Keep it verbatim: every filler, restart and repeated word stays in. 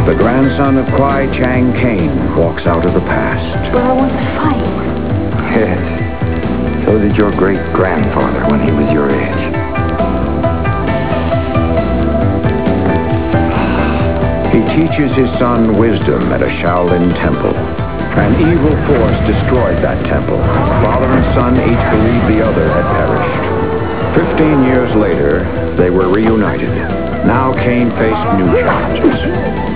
The grandson of Kwai Chang Caine walks out of the past. But I want to fight. Yes. So did your great-grandfather when he was your age. He teaches his son wisdom at a Shaolin temple. An evil force destroyed that temple. Father and son each believed the other had perished. Fifteen years later, they were reunited. Now Caine faced new challenges.